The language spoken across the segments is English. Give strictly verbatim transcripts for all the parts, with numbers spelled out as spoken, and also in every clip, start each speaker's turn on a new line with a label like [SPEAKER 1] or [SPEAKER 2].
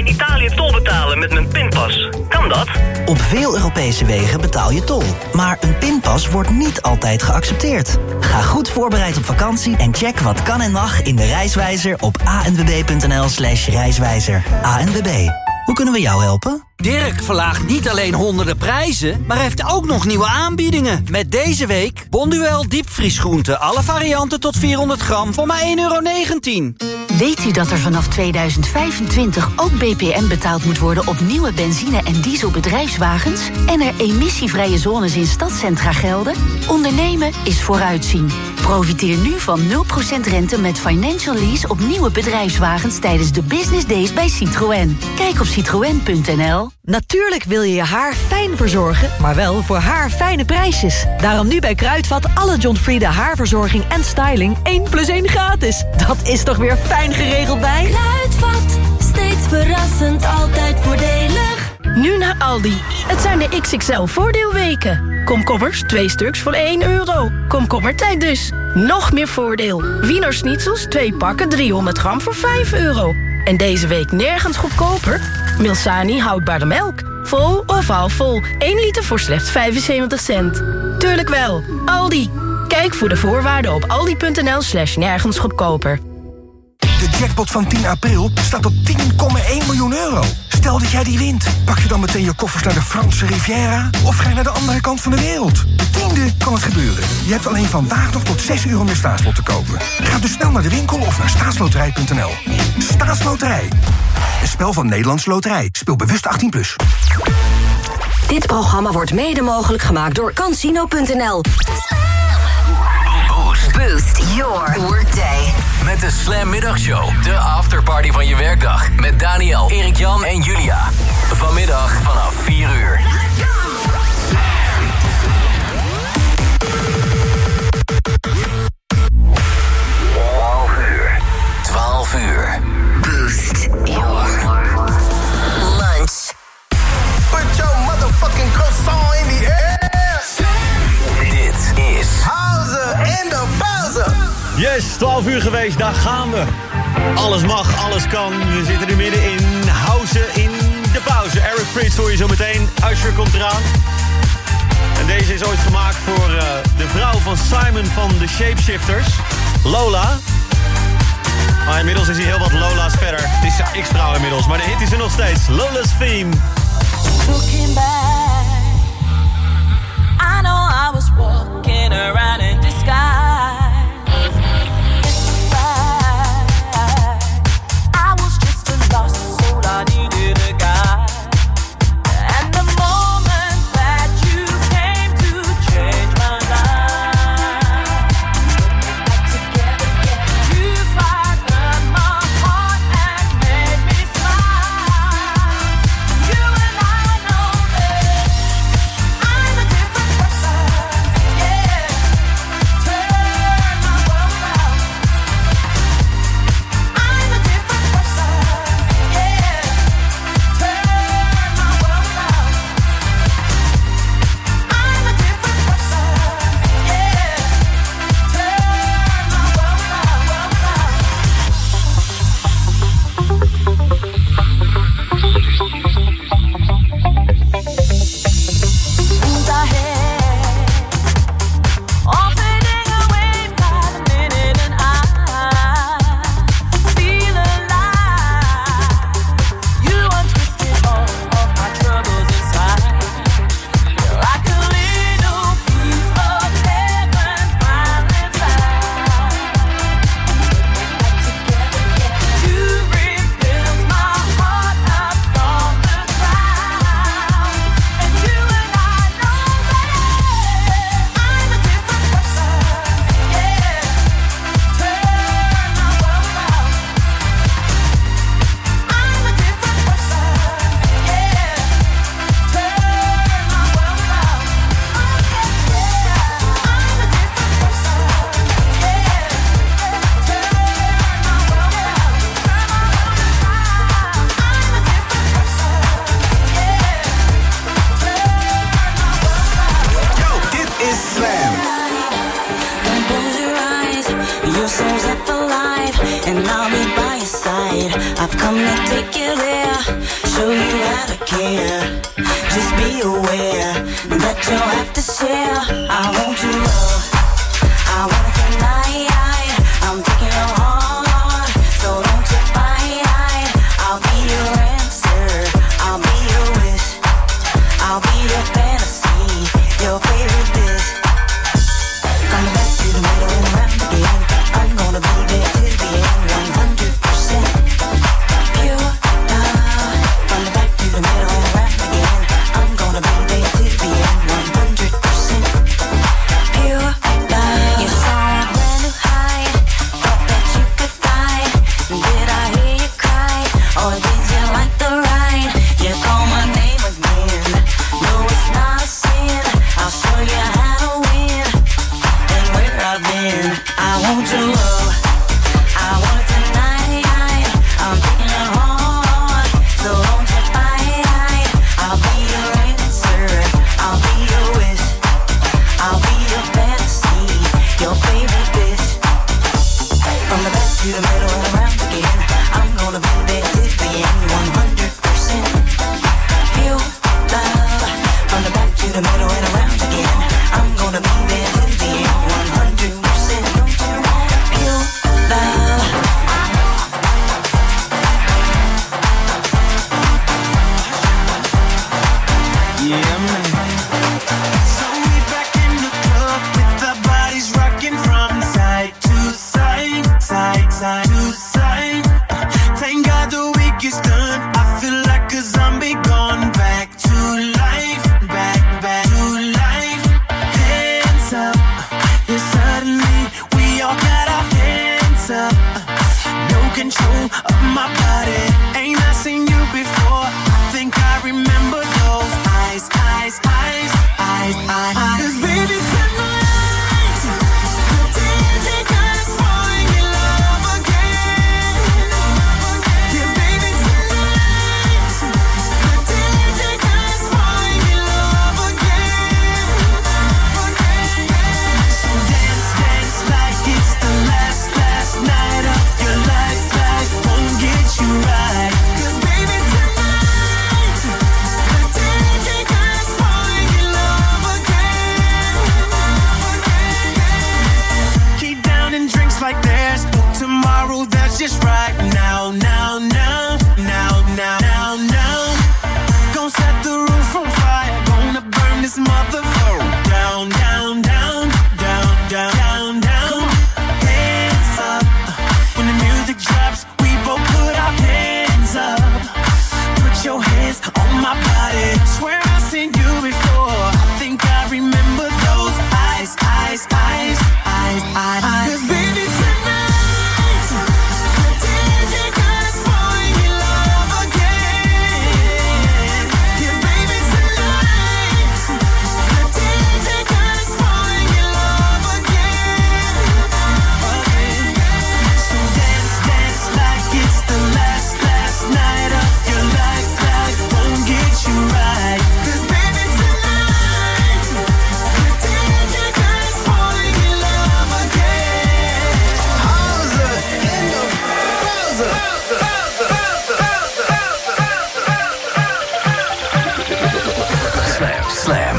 [SPEAKER 1] in Italië tol betalen met mijn pinpas. Kan dat?
[SPEAKER 2] Op veel Europese wegen betaal je tol. Maar een pinpas wordt niet altijd geaccepteerd. Ga goed voorbereid op vakantie en check wat kan en mag in de Reiswijzer op anwb.nl slash reiswijzer. A N W B. Hoe kunnen we jou helpen?
[SPEAKER 3] Dirk verlaagt niet alleen honderden prijzen, maar heeft ook nog nieuwe aanbiedingen. Met deze week Bonduel diepvriesgroenten, alle varianten tot vierhonderd gram voor maar één euro negentien.
[SPEAKER 4] Weet u dat er vanaf tweeduizend vijfentwintig ook B P M betaald moet worden op nieuwe benzine- en dieselbedrijfswagens? En er emissievrije zones in stadcentra gelden? Ondernemen is vooruitzien. Profiteer nu van nul procent rente met financial lease op nieuwe bedrijfswagens tijdens de Business Days bij Citroën. Kijk op citroën punt n l.
[SPEAKER 5] Natuurlijk wil je je haar fijn verzorgen, maar wel voor haar fijne prijsjes. Daarom nu bij Kruidvat alle John Frieda haarverzorging en styling één plus één gratis. Dat is toch weer fijn geregeld bij
[SPEAKER 6] Kruidvat, steeds verrassend, altijd voordelig.
[SPEAKER 7] Nu naar Aldi. Het zijn de X X L voordeelweken. Komkommers, twee stuks voor één euro. Komkommertijd dus. Nog meer voordeel. Wiener Schnitzels, twee pakken, driehonderd gram voor vijf euro. En deze week nergens goedkoper. Milsani houdbare melk. Vol of halfvol. één liter voor slechts vijfenzeventig cent. Tuurlijk wel. Aldi. Kijk voor de voorwaarden op aldi.nl slash nergens goedkoper.
[SPEAKER 8] De jackpot van tien april staat op tien komma één miljoen euro. Stel dat jij die wint. Pak je dan meteen je koffers naar de Franse Riviera? Of ga je naar de andere kant van de wereld? De tiende kan het gebeuren. Je hebt alleen vandaag nog tot zes euro meer staatslot te kopen. Ga dus snel naar de winkel of naar staatsloterij punt n l. Staatsloterij. Een spel van Nederlandse Loterij. Speel bewust achttien plus.
[SPEAKER 6] Dit programma wordt mede mogelijk gemaakt door Casino punt n l.
[SPEAKER 9] Boost.
[SPEAKER 6] Boost your workday.
[SPEAKER 9] Met de Slam Middagshow. De afterparty van je werkdag. Met Daniel, Erik-Jan en Julia. Vanmiddag vanaf vier uur. twaalf uur. twaalf uur.
[SPEAKER 6] Boost your lunch.
[SPEAKER 10] Put your motherfucking croissant in the air.
[SPEAKER 9] Dit is
[SPEAKER 10] Hauser en de Bowser.
[SPEAKER 11] Yes, twaalf uur geweest, daar gaan we. Alles mag, alles kan. We zitten nu midden in Hausen in de pauze. Eric Prydz hoor je zo meteen. Usher komt eraan. En deze is ooit gemaakt voor uh, de vrouw van Simon van de Shapeshifters. Lola. Maar inmiddels is hij heel wat Lola's verder. Het is zijn ex-vrouw inmiddels, maar de hit is er nog steeds. Lola's Theme.
[SPEAKER 12] Looking back, I know I was walking around in disguise. I was just a lost soul, I needed a guide. And the moment that you came to change my life, back together again, you frightened my heart and made me smile. You and I know that I'm a different person, yeah. Turn my world around. I'm a different person, yeah. Turn my world around. I'm a different person, yeah. Turn my world around, world around. Who's ahead? All fading away by the minute, and I feel alive. You untwisted all of my troubles inside. You're like a little piece of heaven finally found. Back together again, you rebuilt my heart up from the ground. And you and I know that I'm a different person, yeah. Turn my world around. I'm a different person, yeah. Turn my world around. I'm a different person, yeah. Turn my world around. Turn my world around. I'm a different person, yeah. Turn my world around.
[SPEAKER 10] Yo, dit is Slam.
[SPEAKER 12] Don't close your eyes, your soul's up alive, and I'll be by your side. I've come to take you there. show you how to care. Just be aware that you'll have to share. I want your love, I want it tonight. I'm taking your heart, so don't you fight. I'll be your answer, I'll be your wish, I'll be your fantasy, your favorite dish. Come back to the middle and around again. I'm gonna be there till the end, one hundred percent pure love. From the back to the middle and around again. I'm gonna be there till the end, one hundred percent pure love. You saw a brand new high, thought that you could fly. Did I hear you cry, or did you like the ride? You call my name again, no it's not a sin. I'll show you how to win, and where I've been. I want your love, I want it tonight. I'm taking your heart, so don't you fight. I'll be your answer, I'll be your wish, I'll be your fantasy, your favorite dish. From the back to the middle and around again. I'm gonna be there till the end, one hundred percent pure love. From the back to the middle and around again. I'm gonna be there till the end, one hundred percent pure love. Yeah, man. So we back in the club with our bodies rocking from side to side, side, side to side. Uh, thank God the week is done. I feel like a zombie gone back to life, back, back to life. Hands up, yeah, suddenly we all got our hands up. Uh, no control of my body. Ain't I seen you before? I think I remember those eyes, eyes, eyes, eyes, eyes. 'Cause baby tonight, the D J got us falling in love again. Yeah, baby tonight, the D J got us falling in love again. So dance, dance like it's the last, last night of your life. Life won't get you right. 'Cause baby tonight, the D J got us falling in love again. Keep down and drinks like there's no tomorrow. That's just right now, now, now, now, now, now, now. Gonna set the roof on fire. Gonna burn this motherfucker down, down, down, down, down, down, down. Hands up. When the music drops, we both put our hands up. Put your hands on my body. Swear I've seen you before. I think I remember those eyes, eyes, eyes, eyes, eyes. 'Cause baby tonight, the D J got us falling in love again. Yeah, baby tonight, the D J got us falling in love again. So dance, dance like it's the last, last night of your life. Life won't get you right. 'Cause baby tonight, the D J got us falling in love again. Hauser in the Bowser.
[SPEAKER 9] Slam, slam.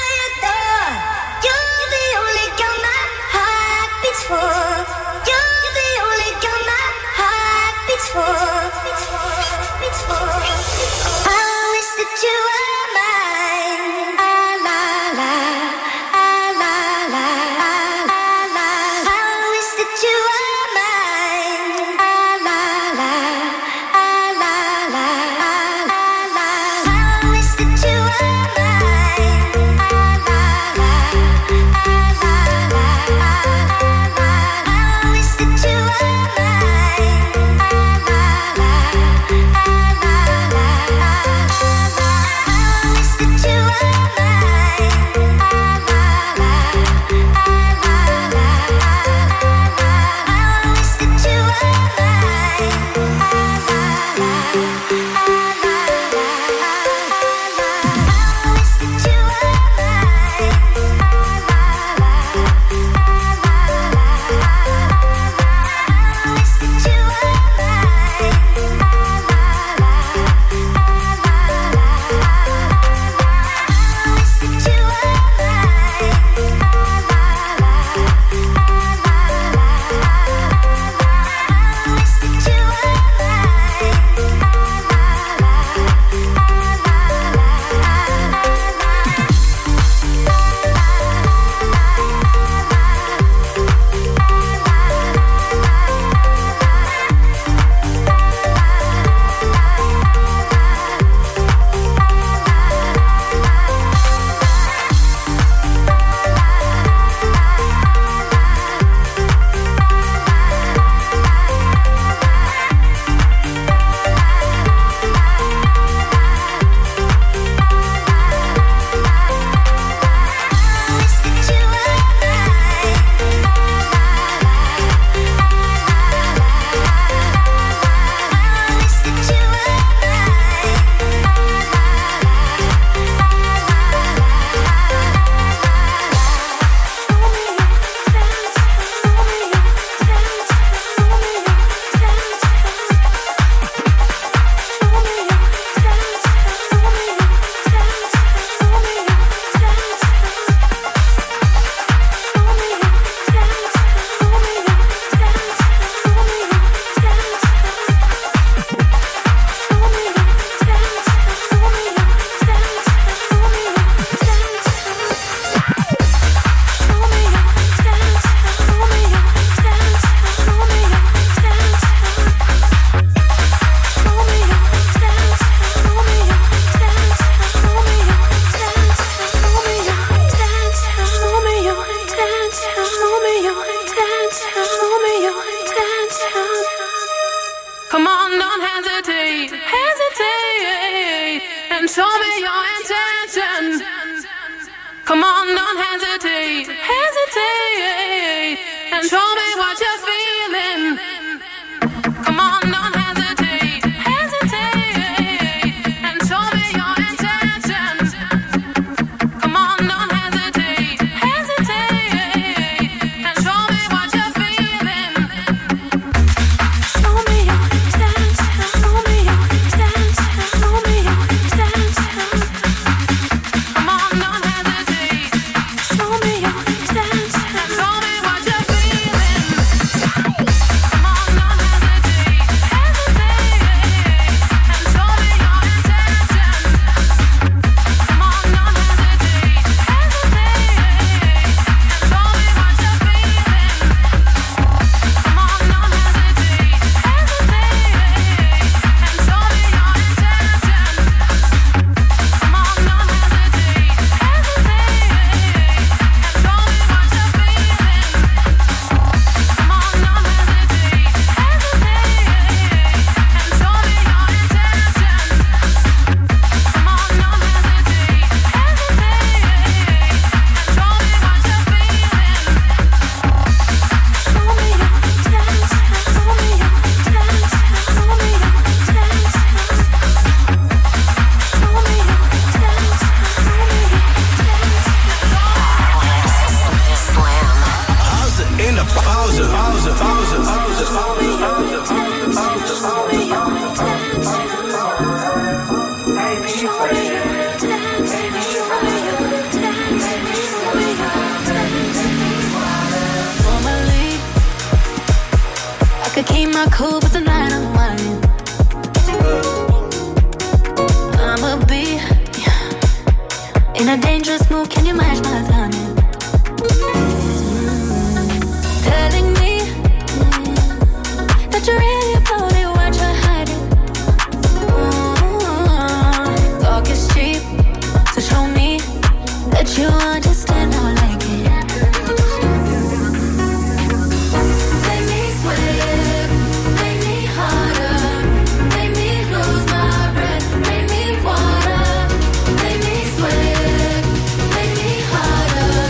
[SPEAKER 13] for. You're Come on, don't hesitate, hesitate, and show me what you're feeling. Come on, don't hesitate, hesitate, and show me your intentions. Come on, don't hesitate, hesitate, and show me what you're feeling. Show me your intentions, show me your intentions, show me your intentions. Come on, don't hesitate, show me your intentions, and show me what you're feeling. Come on.
[SPEAKER 14] Could keep my cool, but tonight I'm whining. I'ma be in a dangerous mood. Can you match my timing? Mm-hmm. Telling me that you're really about it. What you're hiding? Mm-hmm. Talk is cheap, so show me that you understand how I like it. Make me sweat, make me harder, make me lose my breath, make me water, make me sweat, make me harder,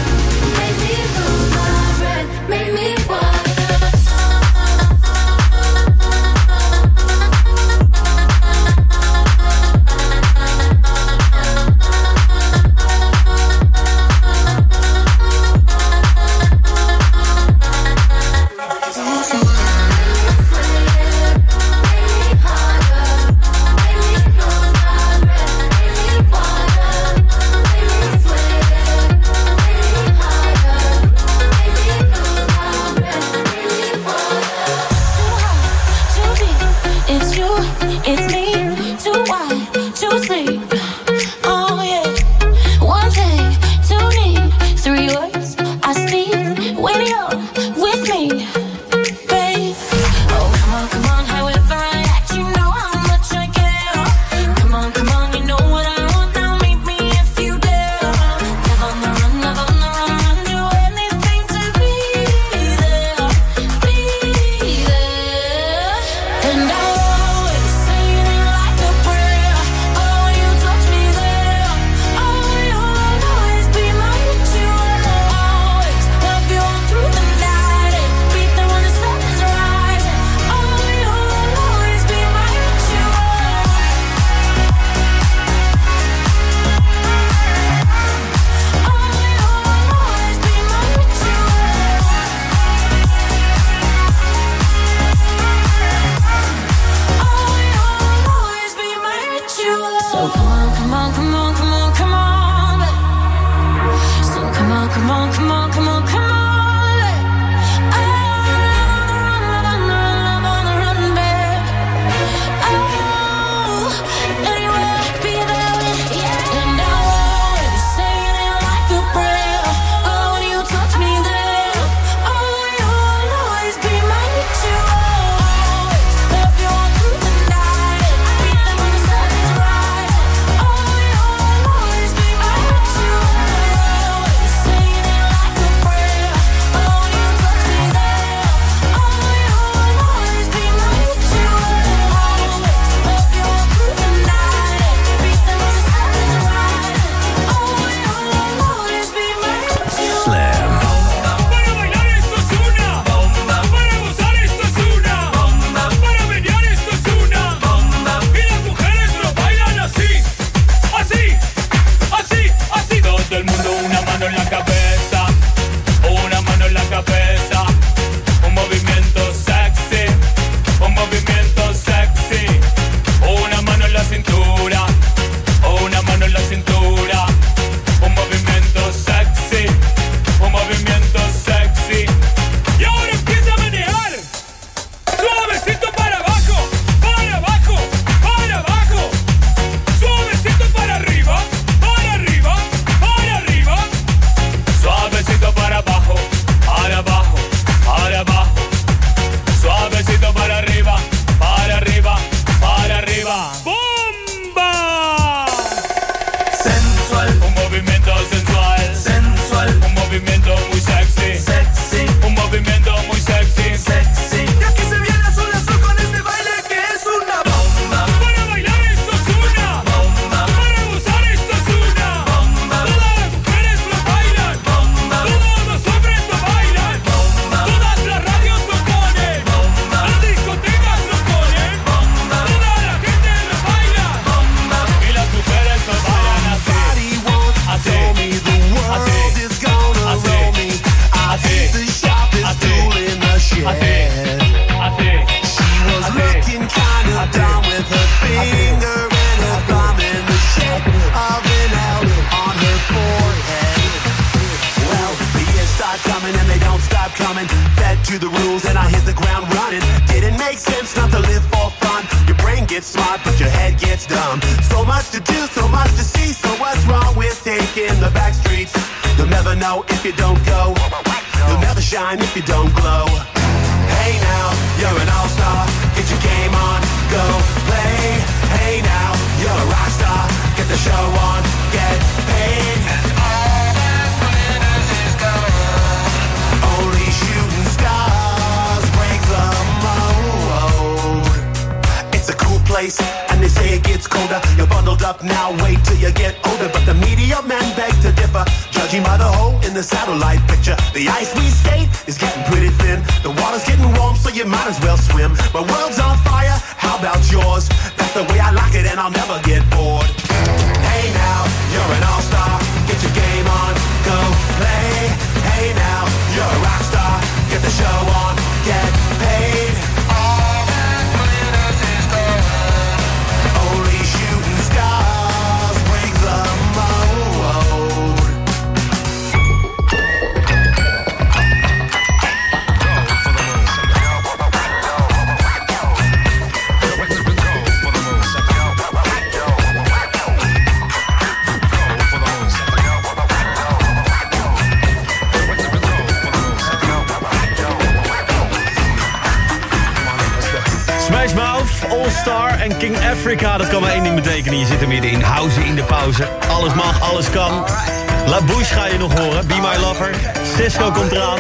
[SPEAKER 15] gets smart, but your head gets dumb. So much to do, so much to see. So what's wrong with taking the back streets? You'll never know if you don't go. You'll never shine if you don't glow. Hey now, you're an all-star. Get your game on, go play. Hey now, you're a rock star. Get the show on, get paid. And all that glitters is gold. Only shooting stars break the mold. It's a cool place, and they say it gets colder. You're bundled up now, wait till you get older. But the media men beg to differ, judging by the hole in the satellite picture. The ice we skate is getting pretty thin. The water's getting warm, so you might as well swim. My world's on fire, how about yours? That's the way I like it, and I'll never get bored. Hey now, you're an all-star. Get your game on, go play. Hey now, you're a rock star. Get the show on, get paid. All that glitters is gold. Only shooting stars break the mold.
[SPEAKER 11] Smash Mouth, All Star en King Africa. Dat kan maar één ding betekenen. Je zit er midden in, houden in de pauze. Alles mag, alles kan. La Bouche ga je nog horen. Be My Lover. Cisco komt eraan.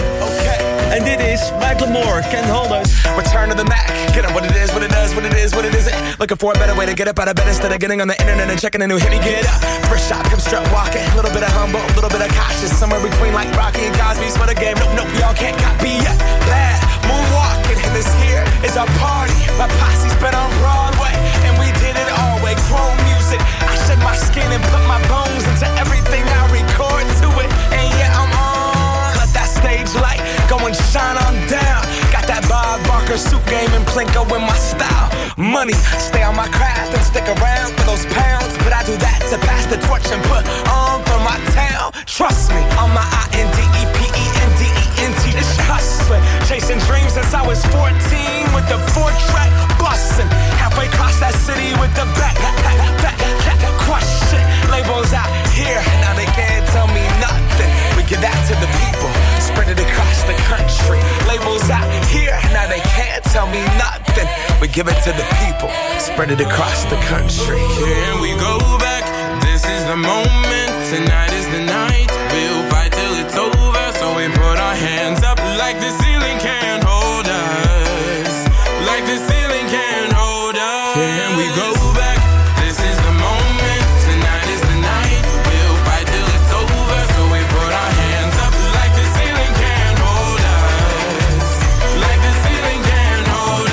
[SPEAKER 11] En dit is Macklemore, Can't Hold Us.
[SPEAKER 16] Return to the Mac. Get up what it is, what it does, what it is, what it isn't. Looking for a better way to get up out of bed instead of getting on the internet and checking a new hit. Me get up. First shot, come strut walking. A little bit of humble, a little bit of cautious. Somewhere between like Rocky and Cosby's for the game. Nope, nope, y'all can't copy yet. Bad moonwalking, and this here is our party. My posse's been on Broadway, and we did it all way. Chrome music. I shed my skin and put my bones into everything I record to it. And yeah, I'm on. Let that stage light go and shine on down. Got that Bob Barker suit game and Plinko in my style. Money, stay on my craft and stick around for those pounds. But I do that to pass the torch and put on for my town. Trust me, on my I N D E P E N D E N T. This hustling, chasing dreams since I was fourteen with the four-track bustin'. Halfway across that city with the back, back, back, back, back, crush shit. Labels out here, now they can't tell me nothing. We give that to the people, spread it across the country. Labels out here, now they can't tell me nothing. We give it to the people, spread it across the country.
[SPEAKER 17] Here we go back, this is the moment, tonight is the night. We'll fight till it's over, so we put our hands up like the ceiling can't hold us. Like the ceiling can't hold us. Here we go back, this is the moment, tonight is the night. We'll fight till it's over, so we put our hands up like the ceiling can't hold us. Like the ceiling can't hold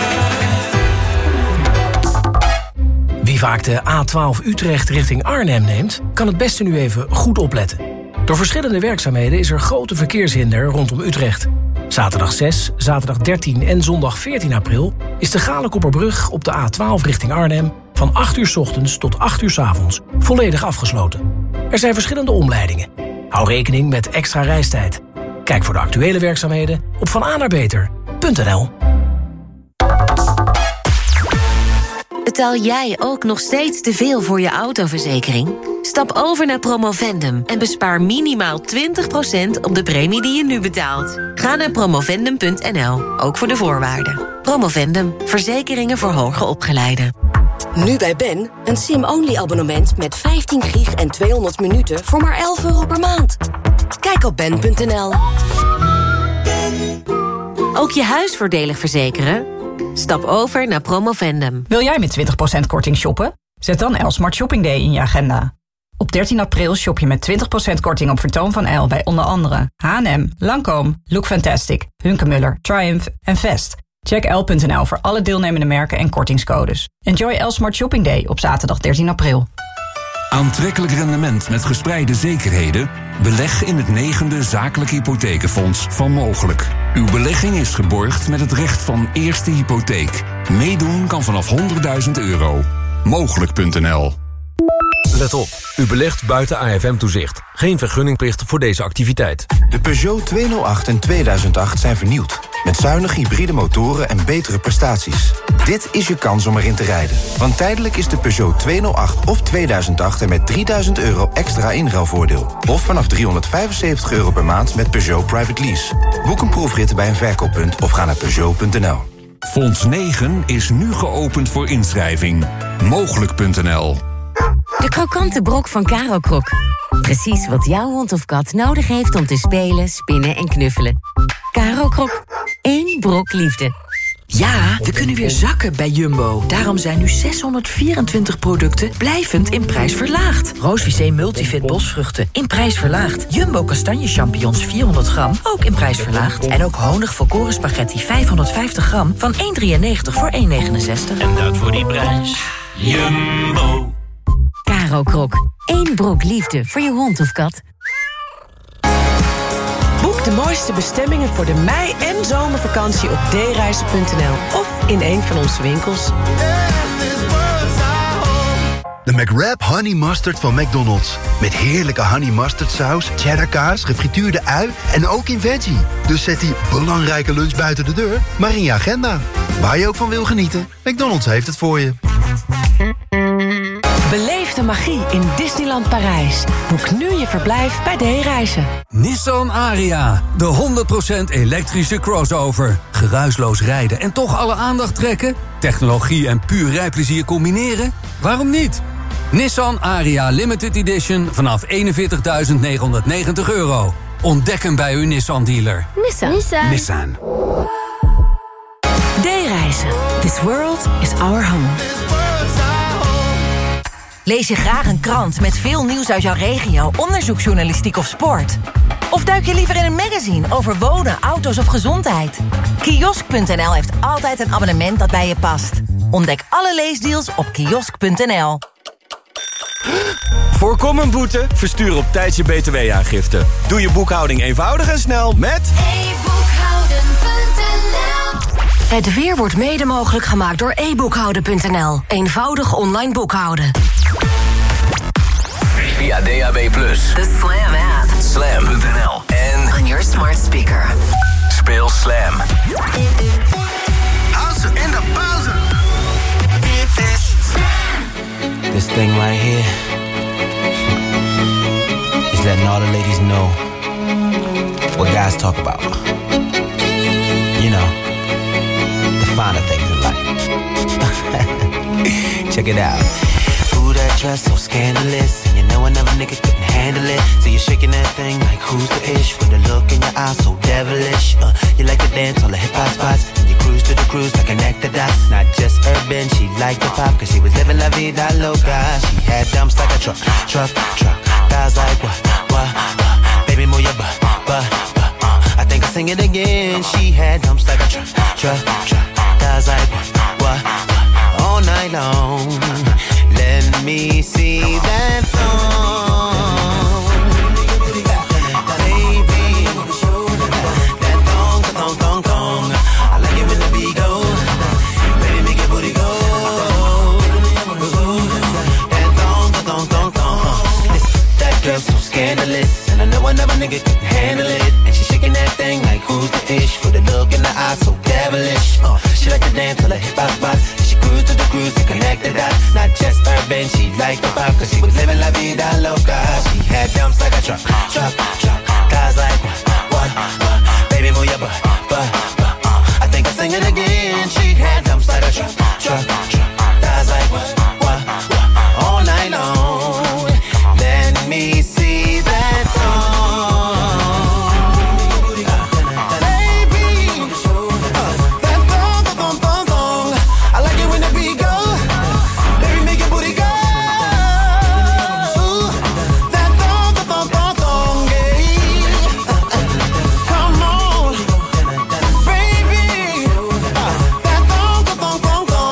[SPEAKER 17] us.
[SPEAKER 18] Wie vaak de A twaalf Utrecht richting Arnhem neemt, kan het beste nu even goed opletten. Door verschillende werkzaamheden is er grote verkeershinder rondom Utrecht. Zaterdag zes, zaterdag dertien en zondag veertien april is de Galenkopperbrug op de A twaalf richting Arnhem van acht uur 's ochtends tot acht uur 's avonds volledig afgesloten. Er zijn verschillende omleidingen. Hou rekening met extra reistijd. Kijk voor de actuele werkzaamheden op vananaarbeter punt n l.
[SPEAKER 19] Betaal jij ook nog steeds te veel voor je autoverzekering? Stap over naar Promovendum en bespaar minimaal twintig procent op de premie die je nu betaalt. Ga naar promovendum punt n l, ook voor de voorwaarden. Promovendum, verzekeringen voor hoger opgeleiden.
[SPEAKER 6] Nu bij Ben, een sim-only abonnement met vijftien gig en tweehonderd minuten voor maar elf euro per maand. Kijk op ben punt n l.
[SPEAKER 19] Ook je huis voordelig verzekeren? Stap over naar Promovendum.
[SPEAKER 20] Wil jij met twintig procent korting shoppen? Zet dan L Smart Shopping Day in je agenda. Op dertien april shop je met twintig procent korting op Vertoon van L bij onder andere H en M, Lancôme, Look Fantastic, Hunkemuller, Triumph en Vest. Check l punt n l voor alle deelnemende merken en kortingscodes. Enjoy L Smart Shopping Day op zaterdag dertien april.
[SPEAKER 21] Aantrekkelijk rendement met gespreide zekerheden? Beleg in het negende zakelijk hypothekenfonds van Mogelijk. Uw belegging is geborgd met het recht van eerste hypotheek. Meedoen kan vanaf honderdduizend euro. Mogelijk punt n l.
[SPEAKER 22] Let op, u belegt buiten A F M-toezicht. Geen vergunningplicht voor deze activiteit.
[SPEAKER 23] De Peugeot tweehonderdacht en tweeduizend acht zijn vernieuwd.
[SPEAKER 1] Met zuinige hybride motoren en betere prestaties. Dit is je kans om erin te rijden. Want tijdelijk is de Peugeot tweehonderdacht of tweeduizend acht er met drieduizend euro extra inruilvoordeel. Of vanaf driehonderdvijfenzeventig euro per maand met Peugeot Private Lease. Boek een proefrit bij een verkooppunt of ga naar Peugeot punt n l.
[SPEAKER 21] Fonds negen is nu geopend voor inschrijving. Mogelijk punt n l.
[SPEAKER 19] De krokante brok van Caro Krok. Precies wat jouw hond of kat nodig heeft om te spelen, spinnen en knuffelen. Caro Krok. Eén brok liefde.
[SPEAKER 5] Ja, we kunnen weer zakken bij Jumbo. Daarom zijn nu zeshonderdvierentwintig producten blijvend in prijs verlaagd. Roosvicé Multivit bosvruchten in prijs verlaagd. Jumbo kastanje champignons vierhonderd gram ook in prijs verlaagd. En ook honig volkoren spaghetti vijfhonderdvijftig gram van één drieënnegentig voor één negenenzestig.
[SPEAKER 3] En dat voor die prijs. Jumbo.
[SPEAKER 19] Caro Krok. Eén brok liefde voor je hond of kat.
[SPEAKER 2] Boek de mooiste bestemmingen voor de mei- en zomervakantie op d reizen punt n l of in een van onze winkels.
[SPEAKER 23] De McWrap Honey Mustard van McDonald's. Met heerlijke honey mustard saus, cheddar kaas, gefrituurde ui en ook in veggie. Dus zet die belangrijke lunch buiten de deur, maar in je agenda. Waar je ook van wil genieten, McDonald's heeft het voor je.
[SPEAKER 2] Beleef de magie in Disneyland Parijs. Boek nu je verblijf bij D-Reizen.
[SPEAKER 22] Nissan Ariya, de honderd procent elektrische crossover. Geruisloos rijden en toch alle aandacht trekken? Technologie en puur rijplezier combineren? Waarom niet? Nissan Ariya Limited Edition vanaf eenenveertigduizend negenhonderdnegentig euro. Ontdek hem bij uw Nissan-dealer.
[SPEAKER 2] Nissan. Nissan.
[SPEAKER 22] Nissan.
[SPEAKER 2] D-Reizen. This world is our home.
[SPEAKER 5] Lees je graag een krant met veel nieuws uit jouw regio, onderzoeksjournalistiek of sport? Of duik je liever in een magazine over wonen, auto's of gezondheid? Kiosk punt n l heeft altijd een abonnement dat bij je past. Ontdek alle leesdeals op kiosk punt n l.
[SPEAKER 24] Voorkom een boete, verstuur op tijd je B T W-aangifte. Doe je boekhouding eenvoudig en snel met
[SPEAKER 14] e boekhouden punt n l.
[SPEAKER 6] Het weer wordt mede mogelijk gemaakt door e boekhouden punt n l. Eenvoudig online boekhouden.
[SPEAKER 9] Via D A B plus,
[SPEAKER 6] De Slam app.
[SPEAKER 9] slam punt n l en
[SPEAKER 6] On your smart speaker.
[SPEAKER 9] speel Slam.
[SPEAKER 10] House in de pauze.
[SPEAKER 25] This thing right here is letting all the ladies know what guys talk about. You know, the finer things in life. Check it out. Ooh, that dress so scandalous, and you know another nigga couldn't handle it. So you're shaking that thing like who's the ish, with a look in your eyes so devilish. Uh, you like to dance on the hip hop spots, and you cruise to the cruise like an actor dots. Not just urban, she liked the pop, cause she was living la vida loca. She had dumps like a truck, truck, truck. Guys like what, what, what? Baby, move your butt, butt, butt. Uh, I think I'll sing it again. She had dumps like a truck, truck, truck. Guys like what, what, what? All night long. Let me see that thong, baby. That thong, thong, thong, thong. I like it when the beat go. Baby, make your booty go. That thong, thong, thong, thong. That girl so scandalous, and I know another nigga couldn't handle it. And she shaking that thing like who's the ish, with a look in the eye so devilish. Uh, she like to dance till her hip hop spots. Cruise to the cruise to connect the dots. Not just urban, she liked the pop, cause she was living la vida loca. She had dumps like a truck, truck, truck. Guys like what, what, what? Baby, move your butt, butt, butt. Uh, I think I'll sing it again. She had dumps like a truck, truck, truck. Guys like what, what, what? All night long. Let me see that thong. Thong, thong, thong, thong.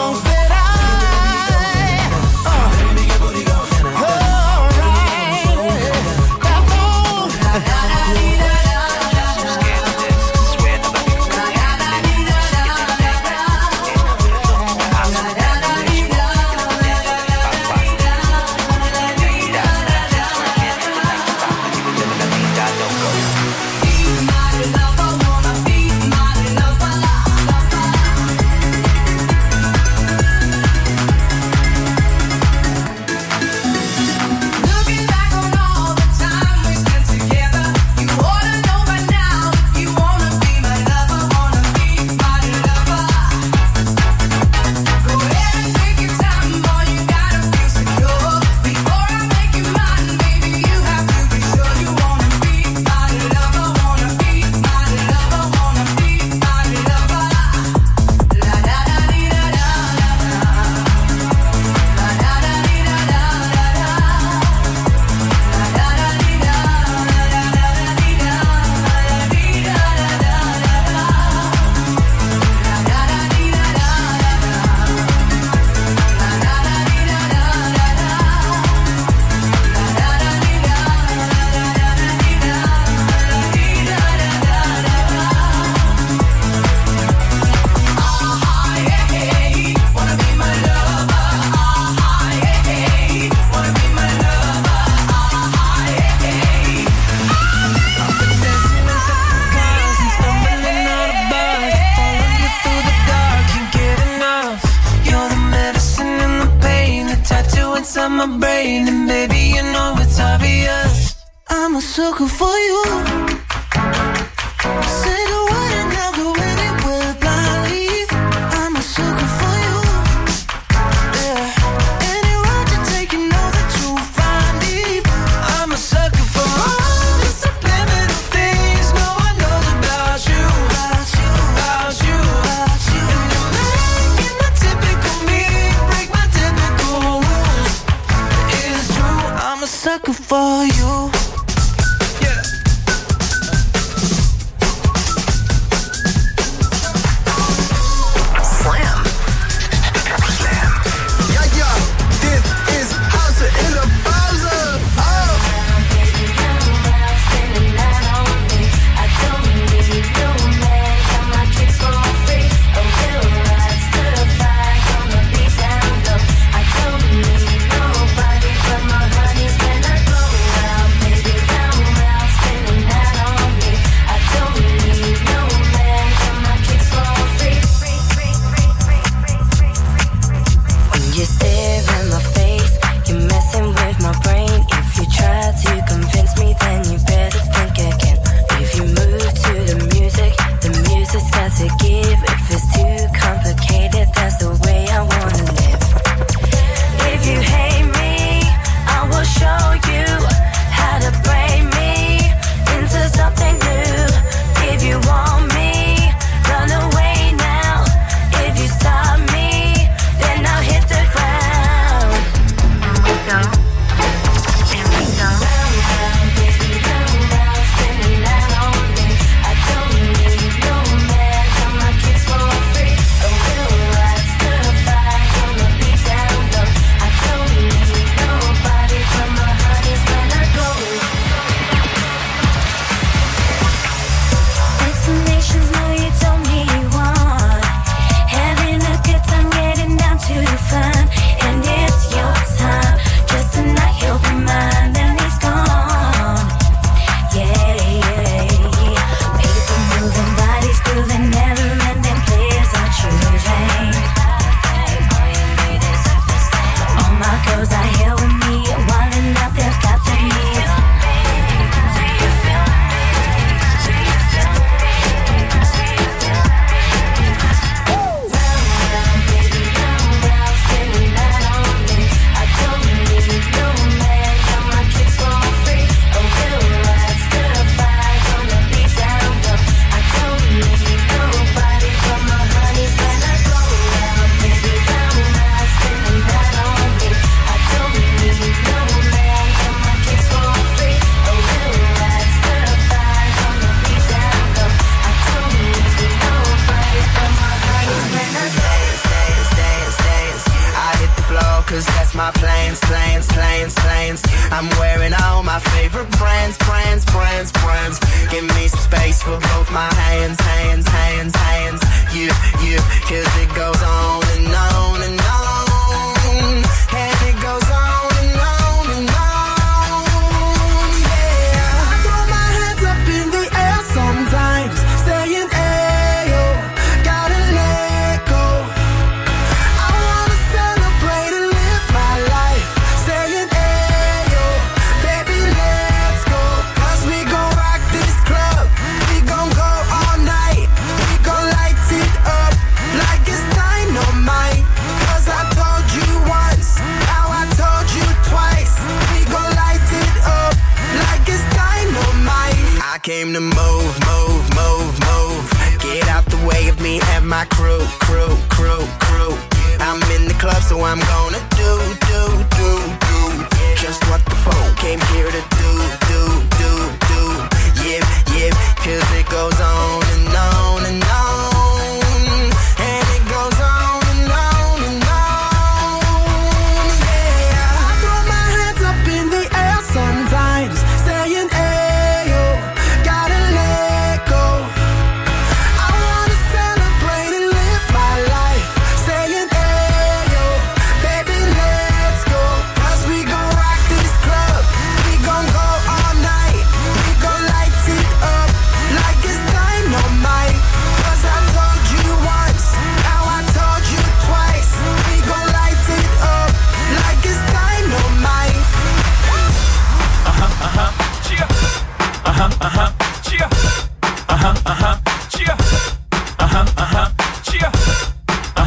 [SPEAKER 14] my brain, and baby, you know it's obvious. I'm a sucker for you. Say the word and I'll go anywhere blindly. I'm a sucker for you. Yeah. Any road you take, you know that you'll find deep. I'm a sucker for all the subliminal things no one knows about you. About you, about you, about you. And you're making my typical me break my typical rules. It's true, I'm a sucker for you.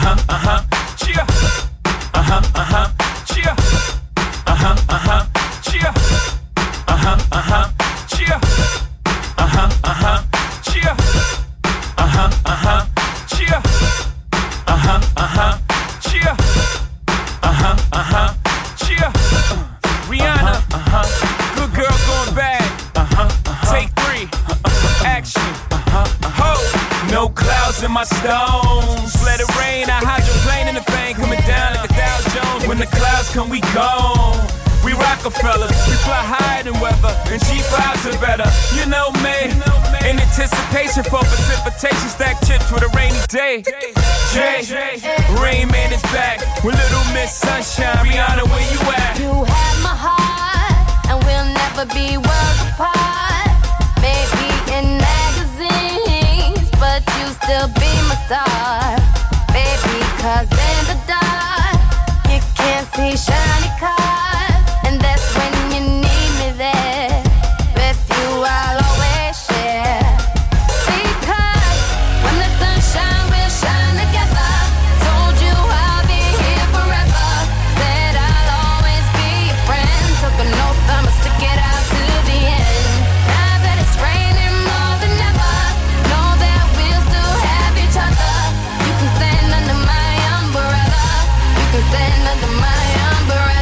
[SPEAKER 4] uh-huh, uh-huh, cheer. Uh-huh, uh-huh, cheer. Uh-huh, uh-huh, cheer. Uh-huh, uh-huh, cheer. Uh-huh, uh-huh, cheer. Uh-huh, uh-huh, cheer. Uh-huh, uh-huh, cheer. Uh-huh, uh-huh, cheer. Rihanna, uh-huh, good girl going bad. Uh-huh, uh-huh. Take three, uh-huh. Action. Uh-huh, uh-huh. Ho, no clouds in my stones. Let it rain, I hydroplane in the thing coming down like a Dow Jones. When the clouds come, we gone. We Rockefellers, we fly higher than weather, and cheap vibes are better. You know me, in anticipation for precipitation, stack chips with a rainy day. Jay, Rain Man is back with Little Miss Sunshine. Rihanna, where you at?
[SPEAKER 7] You have my heart, and we'll never be worlds apart. Maybe in magazines, but you still be my star. Baby, cause in the dark, you can't see shiny cars. And that's when you need me there. With you I'll always share. Because when the sun shines, we'll shine together. Told you I'll be here forever. Said I'll always be your friend. Took an oath, I'ma stick it out to the end. Now that it's raining more than ever, know that we'll still have each other. You can stand under my umbrella. You can stand under my umbrella.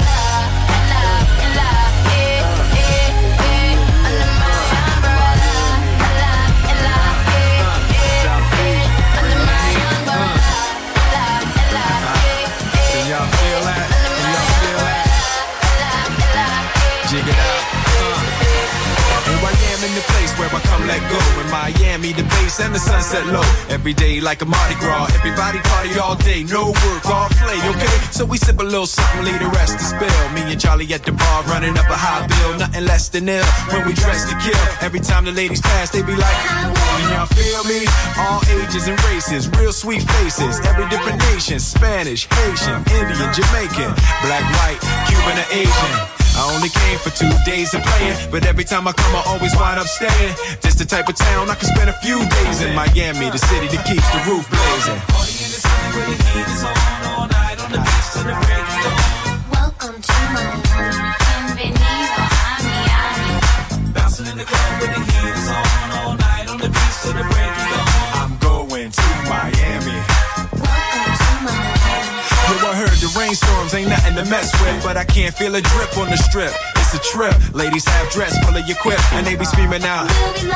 [SPEAKER 8] Where I come let go in Miami, the bass and the sunset low. Every day like a Mardi Gras, everybody party all day, no work, all play, okay? So we sip a little something, leave the rest to spill. Me and Charlie at the bar, running up a high bill, nothing less than ill. When we dress to kill, every time the ladies pass, they be like, can y'all feel me? All ages and races, real sweet faces, every different nation, Spanish, Haitian, Indian, Jamaican, black, white, Cuban, or Asian. I only came for two days of playing, but every time I come I always wind up staying. Just the type of town I can spend a few days in. Miami, the city that keeps the roof blazing. Party in the city where the heat is on, all night on the beach till the break of dawn. Welcome to Miami, bienvenido a Miami. Bouncing in the club where the heat is on, all night on the beach till the break of dawn. I'm going to Miami. Welcome to Miami. Yo, I heard the rainstorms ain't nothing to mess with, but I can't feel a drip on the strip. It's a trip. Ladies have dress full of your quip, and they be screaming out.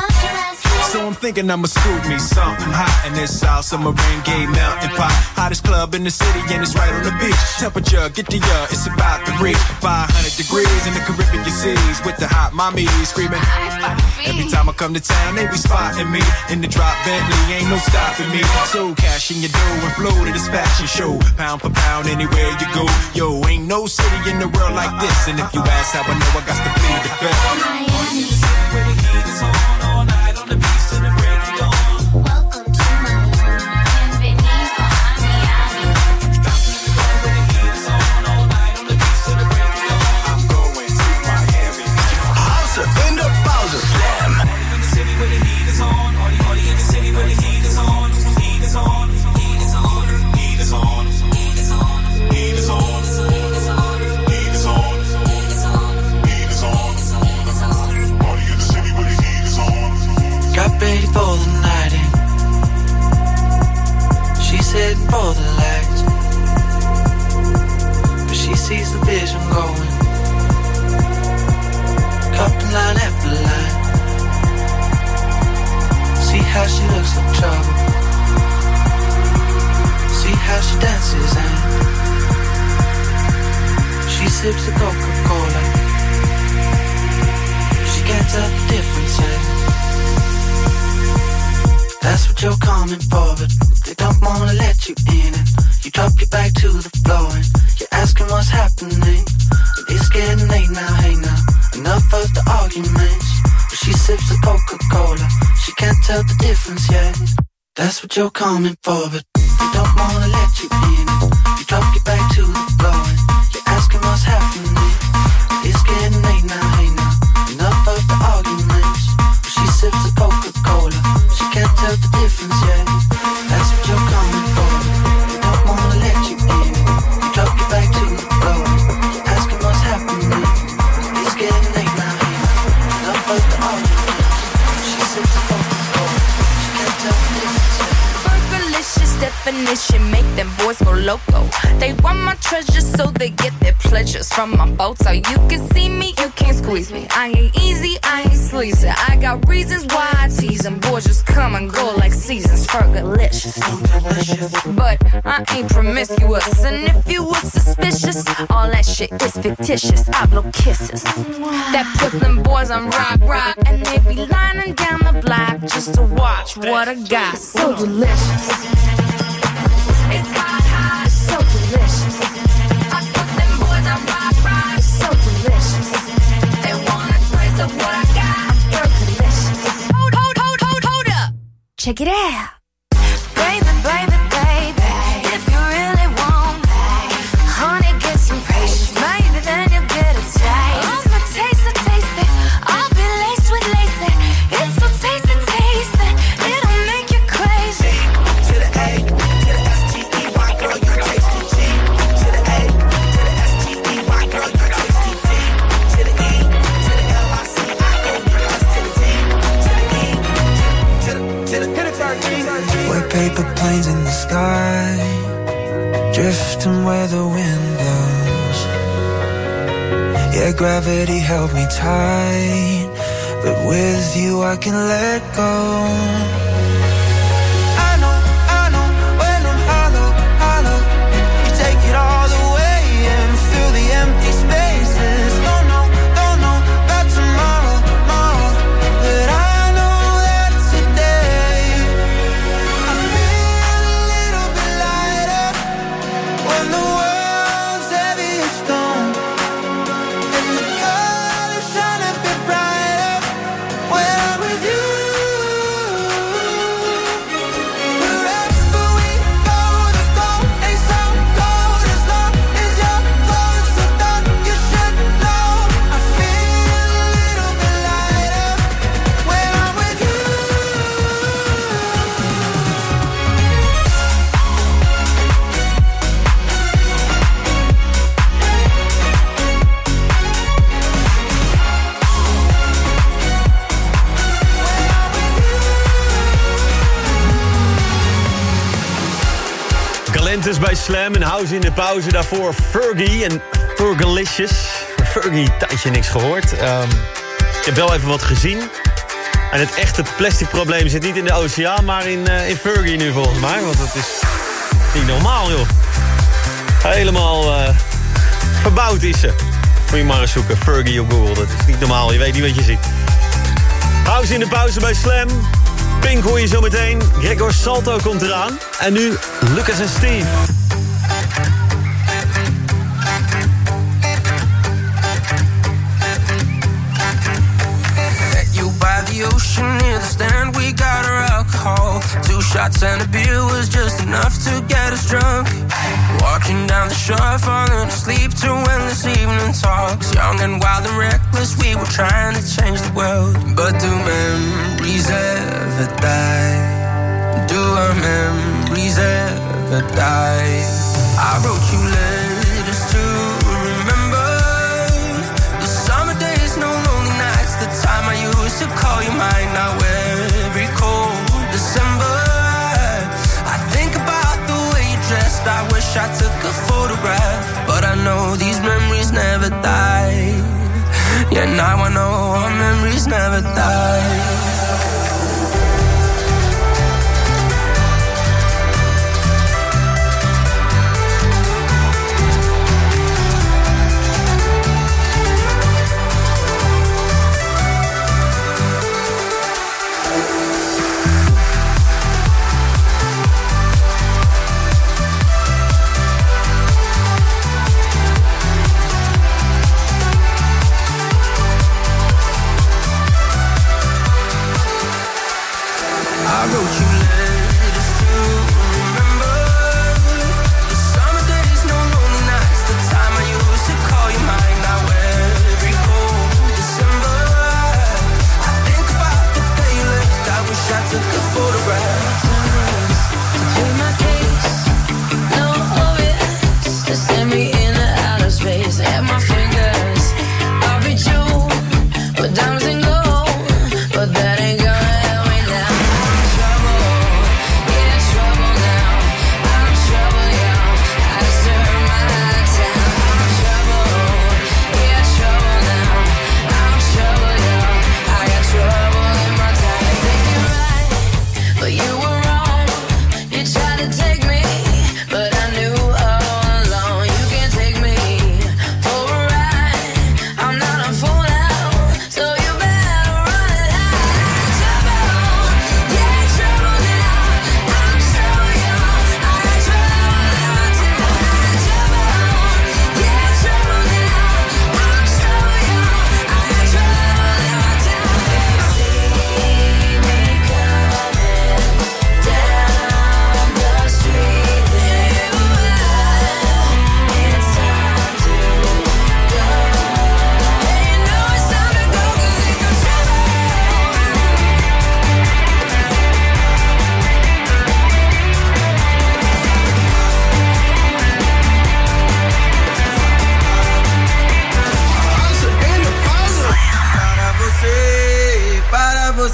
[SPEAKER 8] So I'm thinking I'ma scoop me something hot in this South Submarine Gay Mountain Pot. Hottest club in the city, and it's right on the beach. Temperature, get the ya, it's about to reach five hundred degrees in the Caribbean seas with the hot mommy screaming. Every time I come to town, they be spotting me in the drop Bentley, ain't no stopping me. So cash in your dough and flow to this fashion show, pound for pound anywhere you go. Yo, ain't no city in the world like this, and if you ask how I know, I got to plead the fifth. Miami, where the heat is on all night on the beach till the break of dawn. Welcome to Miami, bienvenido a Miami. Bouncing in the club where the heat is on all night on the beach till the break of dawn. I'm going to Miami.
[SPEAKER 10] House in the pauze. Slam.
[SPEAKER 4] Party in the city where the heat is on. Party, party in the city where the heat is on. Heat is on. Heat is on. Heat is on. Heat is on. Heat is on. Heat is on. Heat is on. Party in the city where the heat is on.
[SPEAKER 12] Got ready for the night in. She's heading for the lights, but she sees the vision going. Cupping line after line. See how she looks like trouble. See how she dances and she sips the Coca-Cola. She can't tell the difference yet. That's what you're coming for, but they don't wanna let you in. And you drop your back to the floor and you're asking what's happening. It's getting late now, hey now. Enough of the arguments. But she sips the Coca-Cola. She can't tell the difference yet. That's what you're coming for, but they don't wanna let you in. And you drop your back to the floor and you're asking what's happening. It's getting late now, hey now. Enough of the arguments. But she sips the Coca-Cola. She can't tell the difference yet. That's what you're coming for. They don't wanna
[SPEAKER 11] shit make them boys go loco. They want my treasures so they get their pleasures from my photo. You can see me, you can't squeeze me. I ain't easy, I ain't sleazy. I got reasons why I tease them. Boys just come and go like seasons. Fergalicious, but I ain't promiscuous. And if you were suspicious, all that shit is fictitious. I blow kisses that puts them boys on rock, rock, and they be lining down the block just to watch what I got. So delicious. It's hot, hot, it's so delicious. I put them boys on rock, rock, it's so delicious. They want a taste of what I got. I'm delicious. Hold, hold, hold, hold, hold up. Check it out. Baby, baby, baby, if you really want, honey, get some patience. Maybe then you'll get a taste. I'm a taste, a taste it. I'll be laced with lace. It's so tasty, tasty. It'll make you crazy.
[SPEAKER 12] To the A, to the S T E Y, girl, you're tasty. G to the A, to the S T E Y, girl, you're tasty. D to the E, to the L I C I O, you're S to the D, to the E, to the, to the, hit it thirteen.
[SPEAKER 14] White paper planes in the sky, drifting where the wind blows. Yeah, gravity held me tight, but with you I can let go. I know, I know, when I'm hollow, hollow, you take it all away and fill the empty spaces. Don't know, don't know about tomorrow, tomorrow, but I know that today I feel a little bit lighter when the world's heavy as stone, and the colors shine a bit brighter when I'm with you. Wherever we go, the goal ain't so cold as long as you're close. So thought you should know I feel a little bit lighter when I'm with you.
[SPEAKER 13] Galantis bij Slam en House in de pauze. Daarvoor Fergie en Fergalicious. Fergie, tijdje niks gehoord. Um, ik heb wel even wat gezien. En het echte plastic probleem zit niet in de oceaan, maar in, uh, in Fergie nu volgens mij. Want dat is niet normaal, joh. Helemaal uh, verbouwd is ze. Moet je maar eens zoeken. Fergie op Google. Dat is niet normaal. Je weet niet wat je ziet. House in de pauze bij Slam. Pink hoor je zo meteen. Gregor Salto komt eraan. En nu Lucas en Steve.
[SPEAKER 14] Met you by the ocean near the stand, we got our alcohol. Two shots and a beer was just enough to get us drunk. Walking down the shore, falling asleep to endless evening talks. Young and wild and reckless, we were trying to change the world. But do memories ever die? Do our memories ever die? I wrote you letters to remember the summer days, no lonely nights, the time I used to call you mine. Now every cold December, I think about the way you dressed. I wish I took a photograph, but I know these memories never die. Yeah, now I know our memories never die.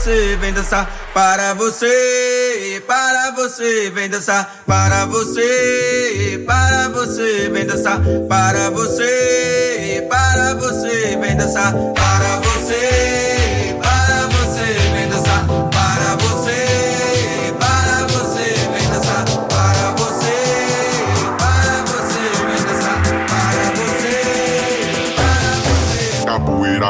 [SPEAKER 15] você, vem dançar. Para você, para você, vem dançar. Para você, para você, vem dançar. Para você, para você, vem dançar. Para você, para você, vem dançar. Para você, para você, vem dançar. Para você, para você, vem dançar. Para você, para você.
[SPEAKER 16] Capoeira.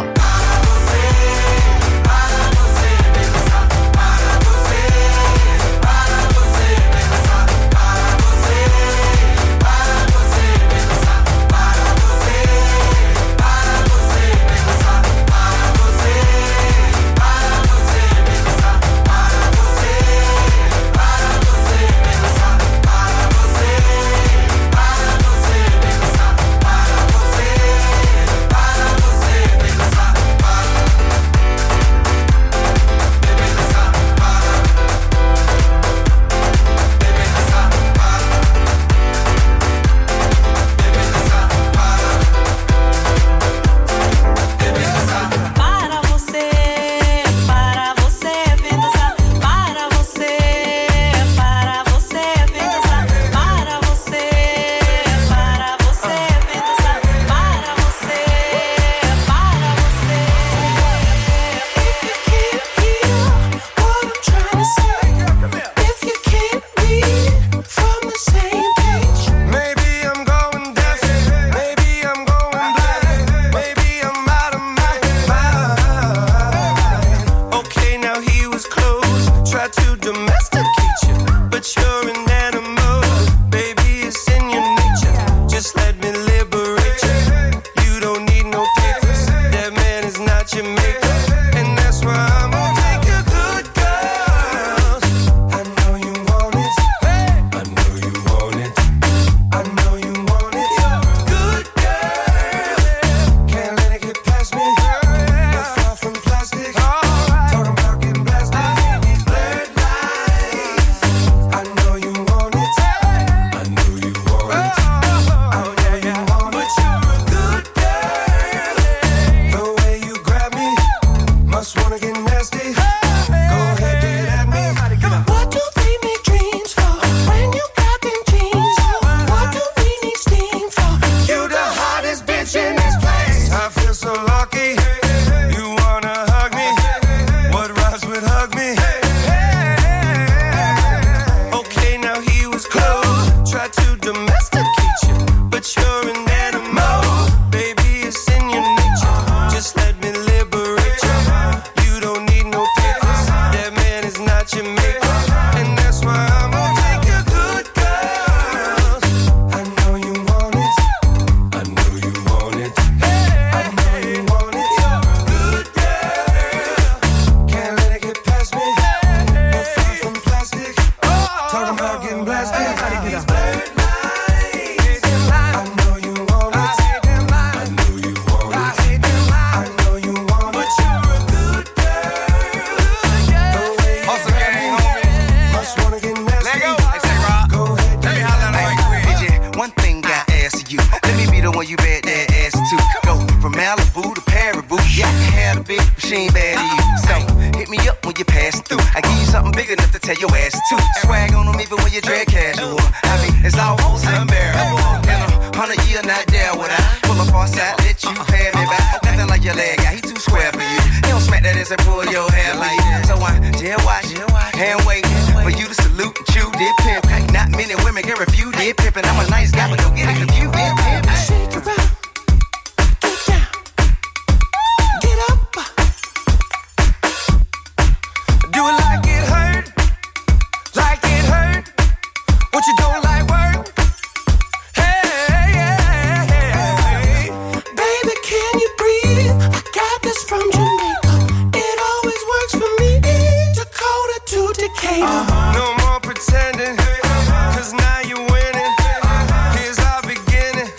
[SPEAKER 16] No more pretending, cause now you're winning. Here's our beginning.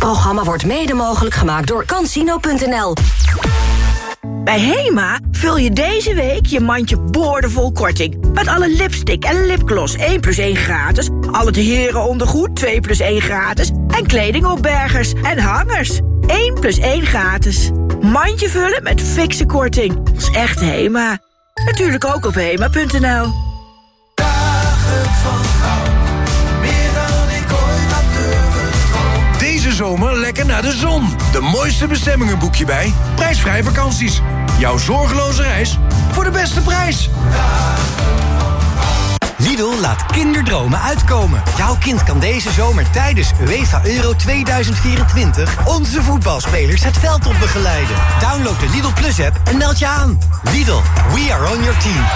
[SPEAKER 6] programma wordt mede mogelijk gemaakt door Cansino punt n l.
[SPEAKER 1] Bij Hema vul je deze week je mandje boordevol korting. Met alle lipstick en lipgloss één plus één gratis. Al het herenondergoed twee plus één gratis. En kledingopbergers en hangers één plus één gratis. Mandje vullen met fikse korting. Dat is echt Hema. Natuurlijk ook op hema punt n l.
[SPEAKER 10] Dagen van goud, meer dan ik ooit had durven dromen.
[SPEAKER 16] Deze zomer lekker naar de zon. De mooiste bestemmingen boek je bij prijsvrij vakanties. Jouw zorgeloze reis voor de beste prijs.
[SPEAKER 17] Lidl laat kinderdromen uitkomen. Jouw kind kan deze zomer tijdens UEFA Euro tweeduizend vierentwintig... onze voetbalspelers het veld op begeleiden. Download de Lidl Plus app en meld je aan. Lidl, we are on your team.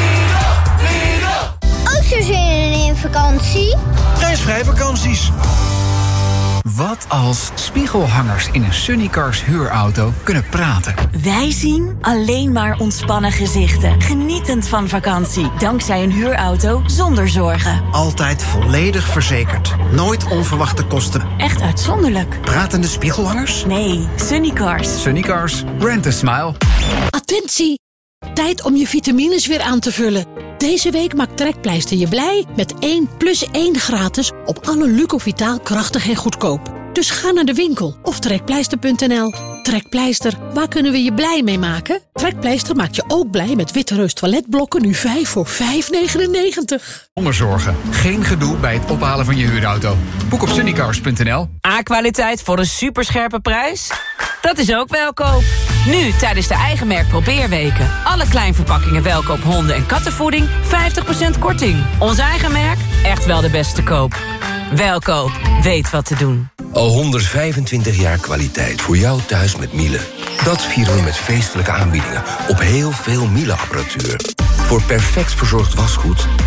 [SPEAKER 18] Ook zo zin in vakantie?
[SPEAKER 16] Prijsvrij vakanties.
[SPEAKER 20] Wat als spiegelhangers in een Sunnycars huurauto kunnen praten?
[SPEAKER 26] Wij zien alleen maar ontspannen gezichten. Genietend van vakantie. Dankzij een huurauto zonder zorgen.
[SPEAKER 27] Altijd volledig verzekerd. Nooit onverwachte kosten.
[SPEAKER 26] Echt uitzonderlijk.
[SPEAKER 27] Pratende spiegelhangers?
[SPEAKER 26] Nee, Sunnycars.
[SPEAKER 20] Sunnycars, rent a smile.
[SPEAKER 28] Attentie! Tijd om je vitamines weer aan te vullen. Deze week maakt Trekpleister je blij met één plus één gratis op alle Lucovitaal krachtig en goedkoop. Dus ga naar de winkel of trekpleister punt n l. Trekpleister, waar kunnen we je blij mee maken? Trekpleister maakt je ook blij met Witte Reus toiletblokken nu vijf voor vijf negenennegentig.
[SPEAKER 20] Zonder zorgen. Geen gedoe bij het ophalen van je huurauto. Boek op sunnycars punt n l.
[SPEAKER 29] A-kwaliteit voor een superscherpe prijs? Dat is ook Welkoop. Nu tijdens de eigen merk probeerweken. Alle kleinverpakkingen Welkoop honden- en kattenvoeding vijftig procent korting. Ons eigen merk, echt wel de beste koop. Welkoop, weet wat te doen.
[SPEAKER 30] Al honderdvijfentwintig jaar kwaliteit voor jou thuis met Miele. Dat vieren we met feestelijke aanbiedingen op heel veel Miele-apparatuur. Voor perfect verzorgd wasgoed